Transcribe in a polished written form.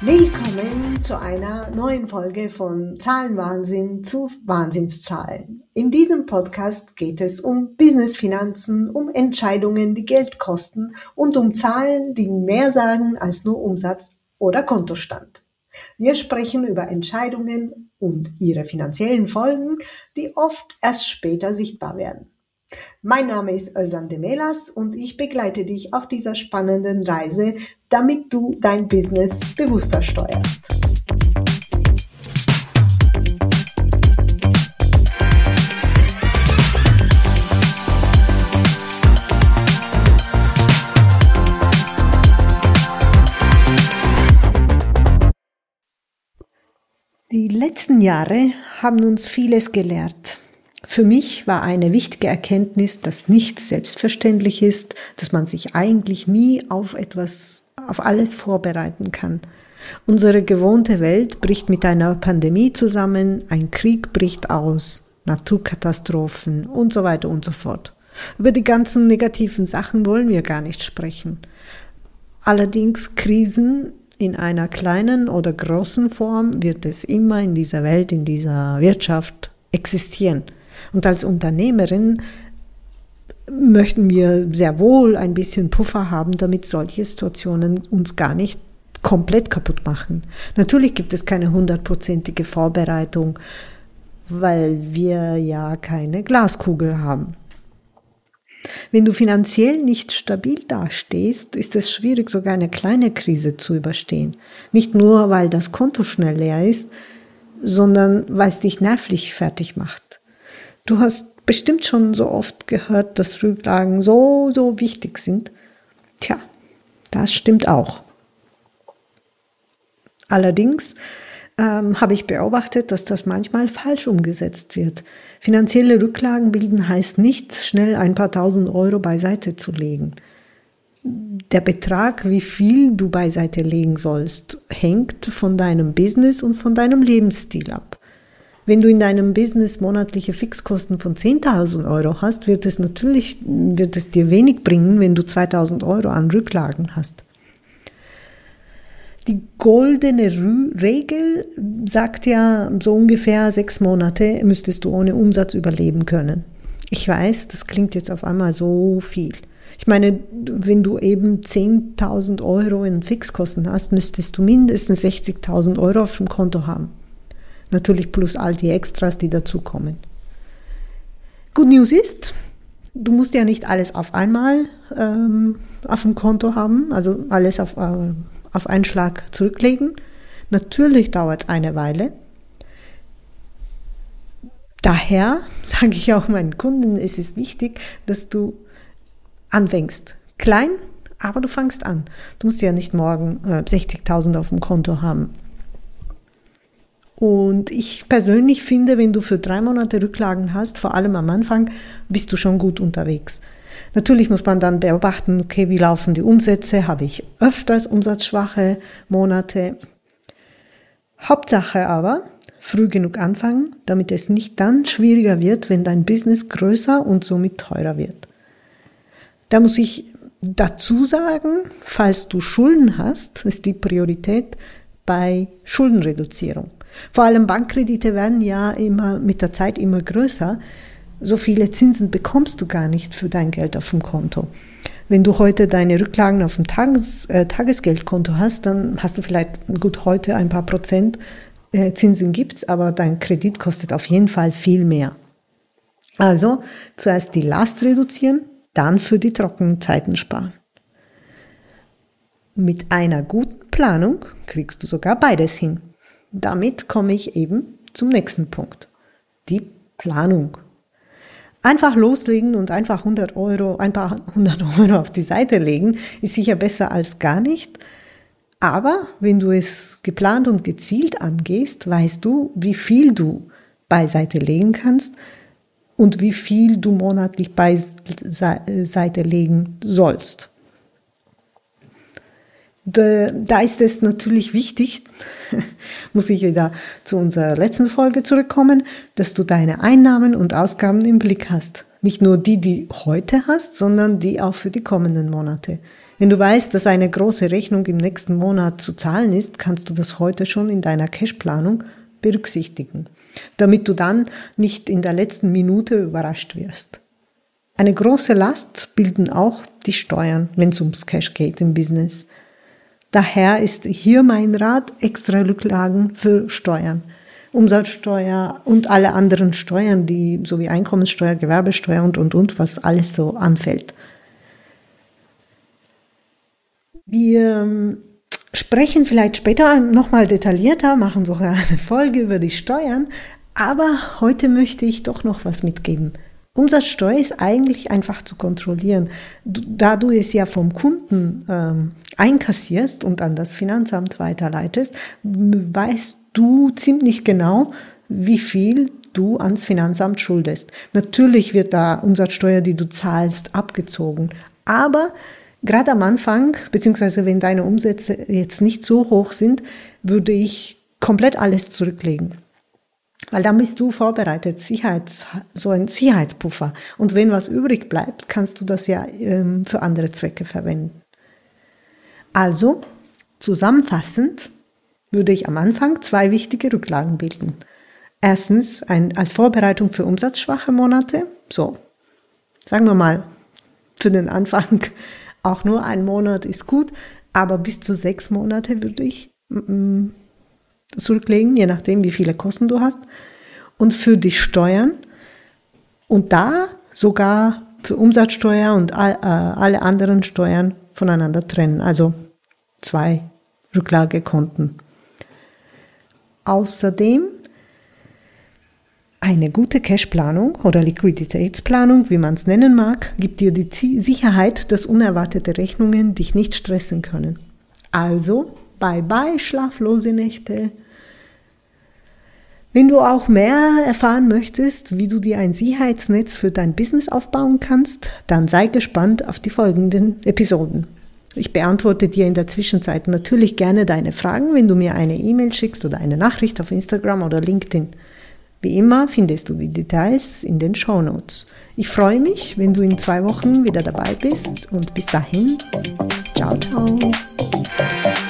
Willkommen zu einer neuen Folge von Zahlenwahnsinn zu Wahnsinnszahlen. In diesem Podcast geht es um Business-Finanzen, um Entscheidungen, die Geld kosten und um Zahlen, die mehr sagen als nur Umsatz oder Kontostand. Wir sprechen über Entscheidungen und ihre finanziellen Folgen, die oft erst später sichtbar werden. Mein Name ist Özlem Demelas und ich begleite dich auf dieser spannenden Reise, damit du dein Business bewusster steuerst. Die letzten Jahre haben uns vieles gelehrt. Für mich war eine wichtige Erkenntnis, dass nichts selbstverständlich ist, dass man sich eigentlich nie auf alles vorbereiten kann. Unsere gewohnte Welt bricht mit einer Pandemie zusammen, ein Krieg bricht aus, Naturkatastrophen und so weiter und so fort. Über die ganzen negativen Sachen wollen wir gar nicht sprechen. Allerdings Krisen in einer kleinen oder großen Form wird es immer in dieser Welt, in dieser Wirtschaft existieren. Und als Unternehmerin möchten wir sehr wohl ein bisschen Puffer haben, damit solche Situationen uns gar nicht komplett kaputt machen. Natürlich gibt es keine 100%ige Vorbereitung, weil wir ja keine Glaskugel haben. Wenn du finanziell nicht stabil dastehst, ist es schwierig, sogar eine kleine Krise zu überstehen. Nicht nur, weil das Konto schnell leer ist, sondern weil es dich nervlich fertig macht. Du hast bestimmt schon so oft gehört, dass Rücklagen so wichtig sind. Tja, das stimmt auch. Allerdings habe ich beobachtet, dass das manchmal falsch umgesetzt wird. Finanzielle Rücklagen bilden heißt nicht, schnell ein paar tausend Euro beiseite zu legen. Der Betrag, wie viel du beiseite legen sollst, hängt von deinem Business und von deinem Lebensstil ab. Wenn du in deinem Business monatliche Fixkosten von 10.000 Euro hast, wird es dir wenig bringen, wenn du 2.000 Euro an Rücklagen hast. Die goldene Regel sagt ja, so ungefähr 6 Monate müsstest du ohne Umsatz überleben können. Ich weiß, das klingt jetzt auf einmal so viel. Ich meine, wenn du eben 10.000 Euro in Fixkosten hast, müsstest du mindestens 60.000 Euro auf dem Konto haben. Natürlich plus all die Extras, die dazukommen. Good News ist, du musst ja nicht alles auf einmal auf dem Konto haben, also alles auf einen Schlag zurücklegen. Natürlich dauert es eine Weile. Daher sage ich auch meinen Kunden, es ist wichtig, dass du anfängst. Klein, aber du fängst an. Du musst ja nicht morgen 60.000 auf dem Konto haben. Und ich persönlich finde, wenn du für 3 Monate Rücklagen hast, vor allem am Anfang, bist du schon gut unterwegs. Natürlich muss man dann beobachten, okay, wie laufen die Umsätze? Habe ich öfters umsatzschwache Monate? Hauptsache aber, früh genug anfangen, damit es nicht dann schwieriger wird, wenn dein Business größer und somit teurer wird. Da muss ich dazu sagen, falls du Schulden hast, ist die Priorität bei Schuldenreduzierung. Vor allem Bankkredite werden ja immer mit der Zeit immer größer. So viele Zinsen bekommst du gar nicht für dein Geld auf dem Konto. Wenn du heute deine Rücklagen auf dem Tagesgeldkonto hast, dann hast du vielleicht gut heute ein paar Prozent Zinsen gibt's, aber dein Kredit kostet auf jeden Fall viel mehr. Also zuerst die Last reduzieren, dann für die trockenen Zeiten sparen. Mit einer guten Planung kriegst du sogar beides hin. Damit komme ich eben zum nächsten Punkt. Die Planung. Einfach loslegen und einfach ein paar 100 Euro auf die Seite legen, ist sicher besser als gar nicht. Aber wenn du es geplant und gezielt angehst, weißt du, wie viel du beiseite legen kannst und wie viel du monatlich beiseite legen sollst. Da ist es natürlich wichtig, muss ich wieder zu unserer letzten Folge zurückkommen, dass du deine Einnahmen und Ausgaben im Blick hast. Nicht nur die heute hast, sondern die auch für die kommenden Monate. Wenn du weißt, dass eine große Rechnung im nächsten Monat zu zahlen ist, kannst du das heute schon in deiner Cashplanung berücksichtigen, damit du dann nicht in der letzten Minute überrascht wirst. Eine große Last bilden auch die Steuern, wenn es ums Cash geht im Business. Daher ist hier mein Rat: extra Rücklagen für Steuern. Umsatzsteuer und alle anderen Steuern, die sowie Einkommenssteuer, Gewerbesteuer und, was alles so anfällt. Wir sprechen vielleicht später nochmal detaillierter, machen sogar eine Folge über die Steuern, aber heute möchte ich doch noch was mitgeben. Umsatzsteuer ist eigentlich einfach zu kontrollieren. Da du es ja vom Kunden einkassierst und an das Finanzamt weiterleitest, weißt du ziemlich genau, wie viel du ans Finanzamt schuldest. Natürlich wird da Umsatzsteuer, die du zahlst, abgezogen. Aber gerade am Anfang, beziehungsweise wenn deine Umsätze jetzt nicht so hoch sind, würde ich komplett alles zurücklegen. Weil dann bist du vorbereitet, so ein Sicherheitspuffer. Und wenn was übrig bleibt, kannst du das ja für andere Zwecke verwenden. Also, zusammenfassend würde ich am Anfang 2 wichtige Rücklagen bilden. Erstens als Vorbereitung für umsatzschwache Monate. So, sagen wir mal, für den Anfang auch nur 1 Monat ist gut, aber bis zu 6 Monate würde ich zurücklegen, je nachdem, wie viele Kosten du hast. Und für die Steuern und da sogar für Umsatzsteuer und alle anderen Steuern voneinander trennen. Also 2 Rücklagekonten. Außerdem eine gute Cashplanung oder Liquiditätsplanung, wie man es nennen mag, gibt dir die Sicherheit, dass unerwartete Rechnungen dich nicht stressen können. Also, bye schlaflose Nächte. Wenn du auch mehr erfahren möchtest, wie du dir ein Sicherheitsnetz für dein Business aufbauen kannst, dann sei gespannt auf die folgenden Episoden. Ich beantworte dir in der Zwischenzeit natürlich gerne deine Fragen, wenn du mir eine E-Mail schickst oder eine Nachricht auf Instagram oder LinkedIn. Wie immer findest du die Details in den Shownotes. Ich freue mich, wenn du in 2 Wochen wieder dabei bist und bis dahin, ciao, ciao.